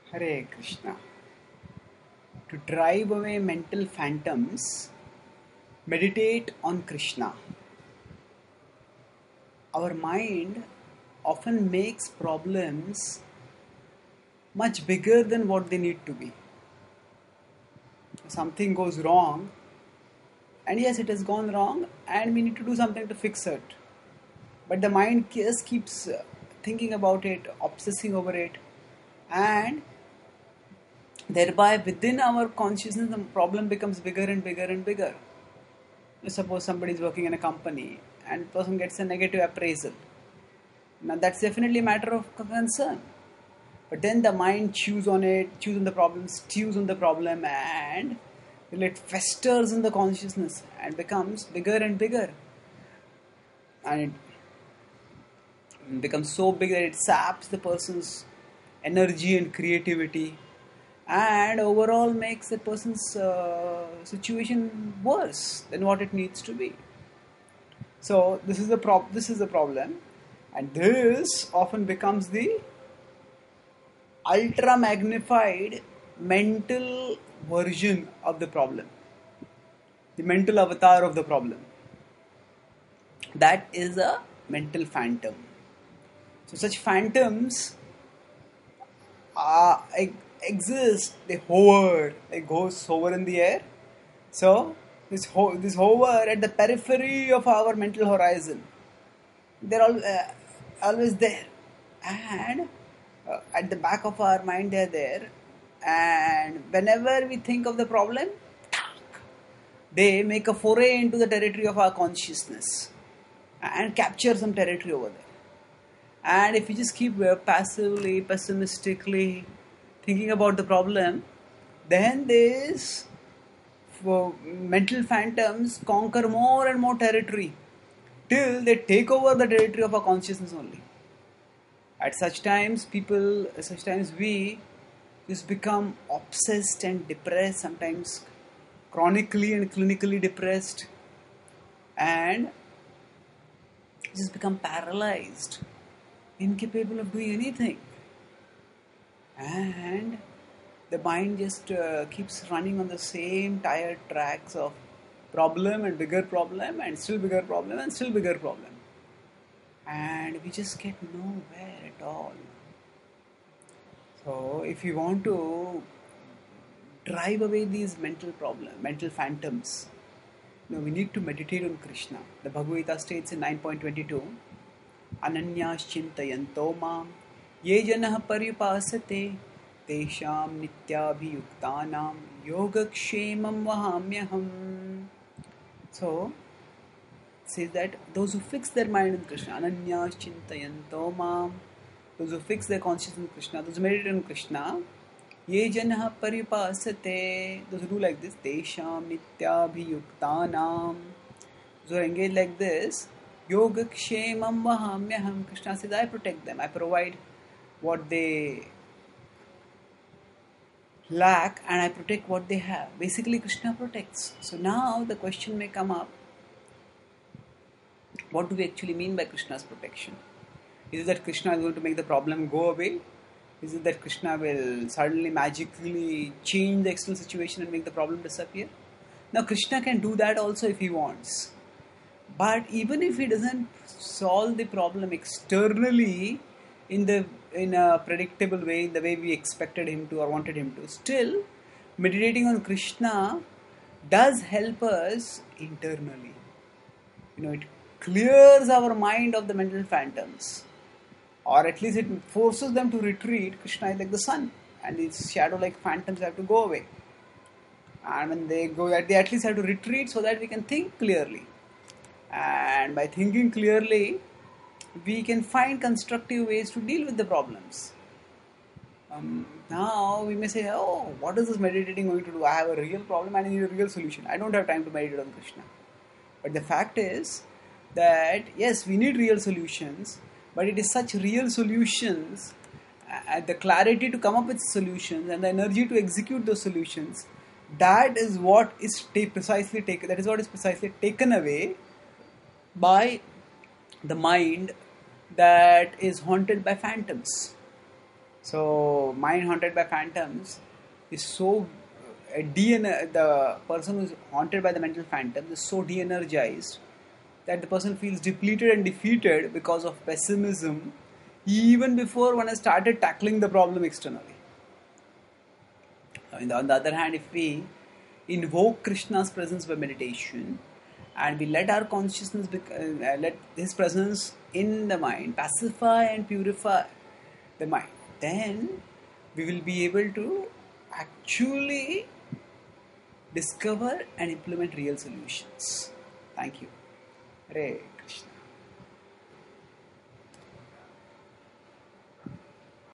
Hare Krishna. To drive away mental phantoms, meditate on Krishna. Our mind often makes problems much bigger than what they need to be. Something goes wrong, and yes, it has gone wrong, and we need to do something to fix it. But the mind just keeps thinking about it, obsessing over it, and thereby within our consciousness, the problem becomes bigger and bigger and bigger. Suppose somebody is working in a company and the person gets a negative appraisal. Now that's definitely a matter of concern. But then the mind chews on it, chews on the problem, stews on the problem, and it festers in the consciousness and becomes bigger and bigger. And it becomes so big that it saps the person's energy and creativity and overall makes the person's situation worse than what it needs to be. So this is the problem, and this often becomes the ultra magnified mental version of the problem, the mental avatar of the problem. That is a mental phantom. So such phantoms exist. They hover, like ghosts hover in the air. So this hover at the periphery of our mental horizon. They're always there, and at the back of our mind they're there. And whenever we think of the problem, they make a foray into the territory of our consciousness and capture some territory over there. And if we just keep passively, pessimistically thinking about the problem, then these mental phantoms conquer more and more territory till they take over the territory of our consciousness only. At such times, we just become obsessed and depressed, sometimes chronically and clinically depressed, and just become paralyzed, incapable of doing anything. And the mind just keeps running on the same tired tracks of problem and bigger problem and still bigger problem and still bigger problem. And we just get nowhere at all. So if you want to drive away these mental phantoms, we need to meditate on Krishna. The Bhagavad Gita states in 9.22, Ananyas-chintayanto mam ye janah paripasate tesham nityabhiyuktanam yogakshemam vahamyaham. So it says that those who fix their mind in Krishna, Ananyas-chintayanto mam, those who fix their consciousness in Krishna, those who meditate on Krishna, ye janah paripasate, those who do like this, tesham nityabhiyuktanam, those who are engaged like this, yogakshemam vahamyaham. Krishna says, I protect them, I provide what they lack and I protect what they have. Basically, Krishna protects. So now the question may come up, what do we actually mean by Krishna's protection? Is it that Krishna is going to make the problem go away? Is it that Krishna will suddenly magically change the external situation and make the problem disappear? Now Krishna can do that also if he wants. But even if he doesn't solve the problem externally in a predictable way, in the way we expected him to or wanted him to, still meditating on Krishna does help us internally. It clears our mind of the mental phantoms, or at least it forces them to retreat. Krishna is like the sun, and these shadow-like phantoms have to go away. And when they go, they at least have to retreat so that we can think clearly. And by thinking clearly, we can find constructive ways to deal with the problems. Now we may say, oh, what is this meditating going to do? I have a real problem and I need a real solution. I don't have time to meditate on Krishna. But the fact is that yes, we need real solutions, but it is such real solutions, the clarity to come up with solutions and the energy to execute those solutions, that is what is precisely taken away by the mind that is haunted by phantoms. So mind haunted by phantoms is so the person who's haunted by the mental phantoms is so de-energized that the person feels depleted and defeated because of pessimism even before one has started tackling the problem externally. On the other hand, if we invoke Krishna's presence by meditation and we let our consciousness, let his presence in the mind pacify and purify the mind, then we will be able to actually discover and implement real solutions. Thank you. Hare